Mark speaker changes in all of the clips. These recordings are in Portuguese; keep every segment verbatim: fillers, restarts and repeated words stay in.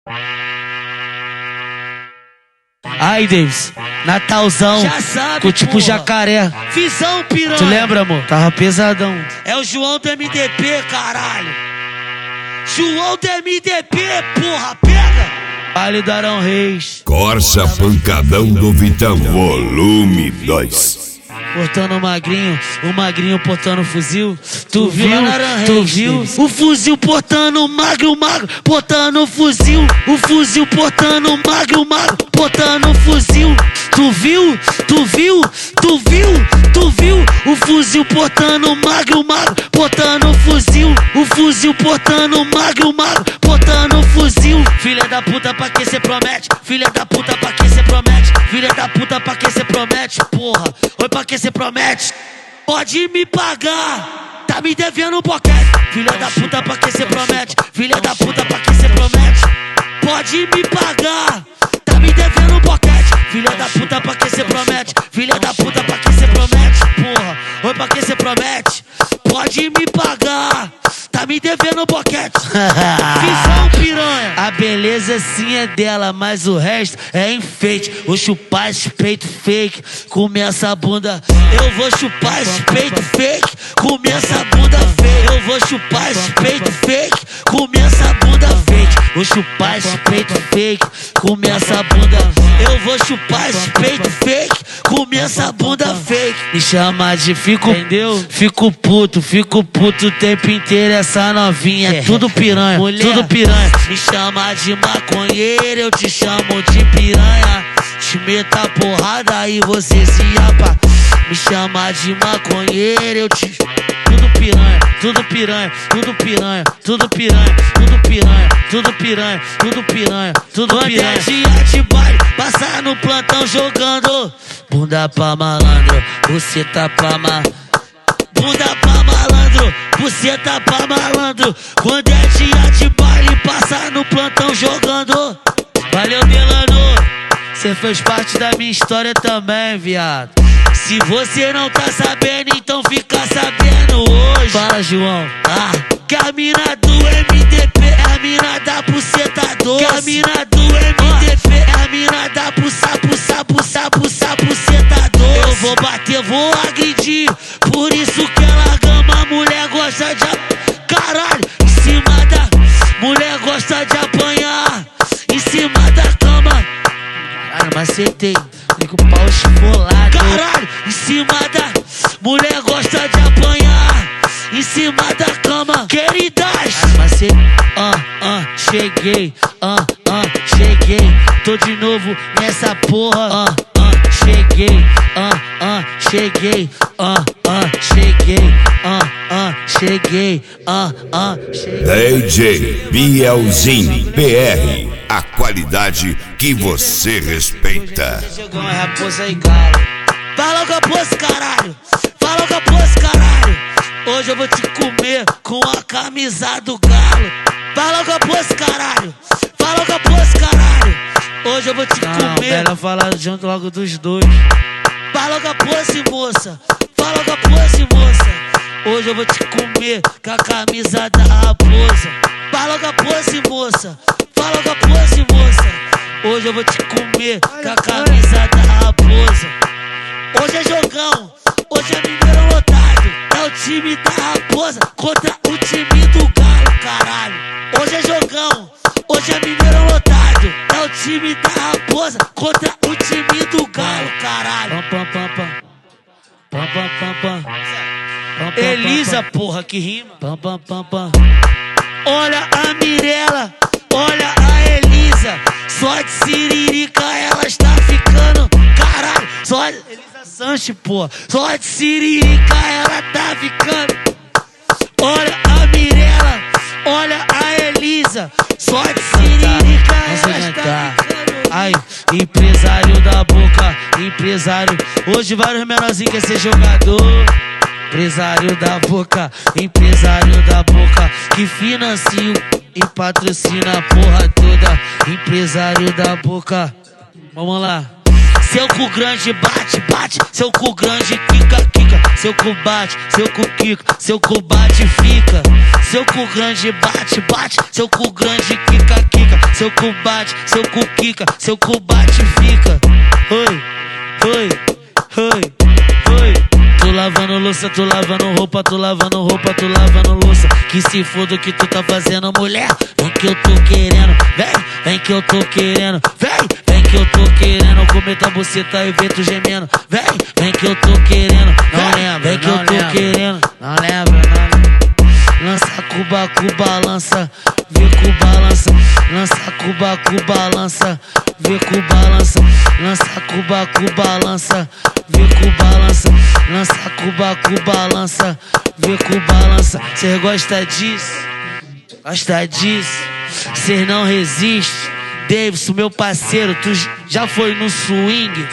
Speaker 1: Aí, Davis, Natalzão,
Speaker 2: Já sabe,
Speaker 1: com tipo
Speaker 2: porra.
Speaker 1: jacaré.
Speaker 2: Visão piranha.
Speaker 1: Tu lembra, amor? Tava pesadão.
Speaker 2: É o João do M D P, caralho. João do M D P, porra, pega.
Speaker 1: Vale do Arão Reis.
Speaker 3: Corsa Pancadão do Vitão, volume dois.
Speaker 1: Portando o magrinho, o magrinho portando o fuzil. Tu,
Speaker 2: Tu viu
Speaker 1: viu?
Speaker 2: lá na Aran
Speaker 1: Tu
Speaker 2: Reis,
Speaker 1: viu?
Speaker 2: Davis?
Speaker 1: O fuzil portando o magro, o magro, portando o fuzil. O fuzil portando o magro, o magro, portando o fuzil. Tu viu? Tu viu? Tu viu? Tu viu? O fuzil portando o magro, o magro, portando o fuzil. O fuzil portando o magro, o magro, portando o fuzil. Filha da puta, pra que cê promete? Filha da puta, pra que cê promete? Filha da puta, pra que cê promete? Porra, oi, pra que cê promete? Pode me pagar, tá me devendo um boquete. Filha da puta, pra que cê promete? Filha da puta, pra que cê promete? Pode me pagar, tá me devendo um boquete. Filha da puta, pra que cê promete? Filha da puta, pra que cê promete? Porra, oi, pra que cê promete? Pode me pagar, tá me devendo um boquete. Visão piranha. A beleza sim é dela, mas o resto é enfeite. Vou chupar esse peito fake, comer essa bunda. Eu vou chupar esse peito fake, comer essa bunda fake. Eu vou chupar esse peito fake, comer essa bunda fake. Vou chupar esse peito fake, comer essa bunda. Eu vou chupar esse peito fake, comer essa bunda fake. Me chama de fico, entendeu? Fico puto, fico puto o tempo inteiro. Essa novinha é tudo piranha, mulher, tudo piranha. Me chama de maconheiro, eu te chamo de piranha. Te meto a porrada e você se apa. Me chama de maconheiro, eu te... Tudo piranha, tudo piranha, tudo piranha, tudo piranha, tudo piranha, tudo piranha, tudo piranha, tudo piranha. Quando é dia de baile, passar no plantão jogando bunda pra malandro, você tá pra ma... Bunda pra malandro, você tá pra malandro. Quando é dia de baile, passar no plantão jogando. Valeu, Delano, cê fez parte da minha história também, viado. Se você não tá sabendo, então fica sabendo hoje. Fala, João. Ah, que a mina do M D P é a mina da buceta doce. Que a mina do M D P é a mina da buça, buça, buça, buça, buceta doce. Eu vou bater, vou agredir, por isso que ela gama. Mulher gosta de... Caralho, em cima da... Mulher gosta de apanhar em cima da cama. Caralho, macetei. Com o pau esfolado. Caralho, em cima da... Mulher gosta de apanhar em cima da cama. Queridas, mas cê... Ah, ah, cheguei. Ah, ah, cheguei. Tô de novo nessa porra. Ah, ah, cheguei. Ah, ah, cheguei. Ah, ah, cheguei. Ah, ah, cheguei. Ah, ah, cheguei.
Speaker 3: D J Bielzinho P R, a qualidade que você respeita.
Speaker 1: Jogão é raposa e galo. Fala com a poça, caralho. Fala com a poça, caralho. Hoje eu vou te comer com a camisa do galo. Fala com a poça, caralho. Fala com a poça, caralho. Hoje eu vou te Não, comer. Melhor falar junto logo dos dois. Fala com a poça, moça. Fala com a poça, moça. Hoje eu vou te comer com a camisa da raposa. Fala com a poça, moça. Fala com a poça, moça. Hoje eu vou te comer com a camisa da raposa. Hoje é jogão, hoje é mineiro lotado. É o time da raposa contra o time do galo, caralho. Hoje é jogão, hoje é mineiro lotado. É o time da raposa contra o time do galo, caralho. Pam, pam, pam, pam. Pam, pam, pam, pam. Pam, pam, Elisa, pam, porra, que rima. Pam, pam, pam, pam. Olha a Mirella, olha a Elisa. Só de siririca ela está ficando, caralho. Só de... Elisa Sanches, porra. Só de siririca ela tá ficando. Olha a Mirella, olha a Elisa. Só de siririca ela está ficando. Ai, empresário da boca, empresário. Hoje vários menorzinhos quer ser jogador. Empresário da boca, empresário da boca, que financia e patrocina a porra toda. Empresário da boca. Vamos lá. Seu cu grande bate, bate. Seu cu grande quica, quica. Seu cu bate, seu cu quica. Seu cu bate, fica. Seu cu grande bate, bate. Seu cu grande quica, quica. seu cu bate, seu cu quica, seu cu bate fica. Oi, oi, oi, oi. Tu lavando louça, tu lavando roupa, tu lavando roupa, tu lavando louça. Que se foda o que tu tá fazendo, mulher. Vem que eu tô querendo, vem, vem que eu tô querendo, vem, vem que eu tô querendo comer tua buceta e ver tu gemendo. Vem, vem que eu tô querendo, não lembra, vem que eu tô querendo, não lembra, não lembra. Lança cuba, cuba, lança, vê cu balança. Lança cuba, cuba, lança, vê cu balança. Lança cuba, cuba, lança, vê cu balança. Lança cuba, cuba, lança, vê cu balança. Cê gosta disso? Gosta disso? Cê não resiste? Davidson, meu parceiro, tu já foi no swing?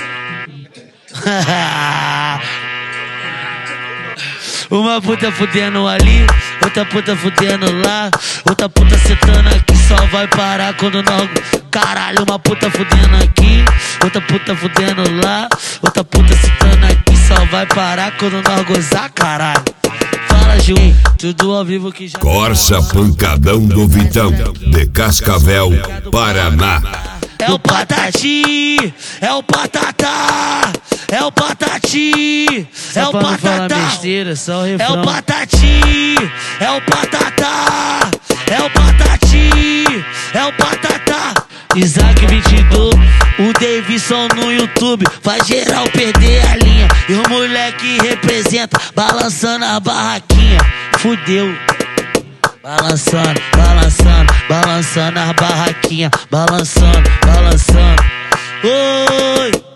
Speaker 1: Uma puta fudendo ali, outra puta fudendo lá, outra puta setando aqui, só vai parar quando nós... Caralho, uma puta fudendo aqui, outra puta fudendo lá, outra puta setando aqui, só vai parar quando nós gozar, caralho. Fala, Gil, tudo ao vivo que já...
Speaker 3: Corsa Pancadão do Vitão, de Cascavel, Paraná.
Speaker 1: É o Patati, é o Patatá, é o Patati, é o Patatá, besteira, só o refrão. É o Patati, é o Patatá, é o Patati, é o Patatá. Isaac vinte e dois, o Davidson no YouTube, faz geral perder a linha. E o moleque representa, balançando a barraquinha. Fudeu. Balançando, balançando, balançando as barraquinhas, balançando, balançando. Oi!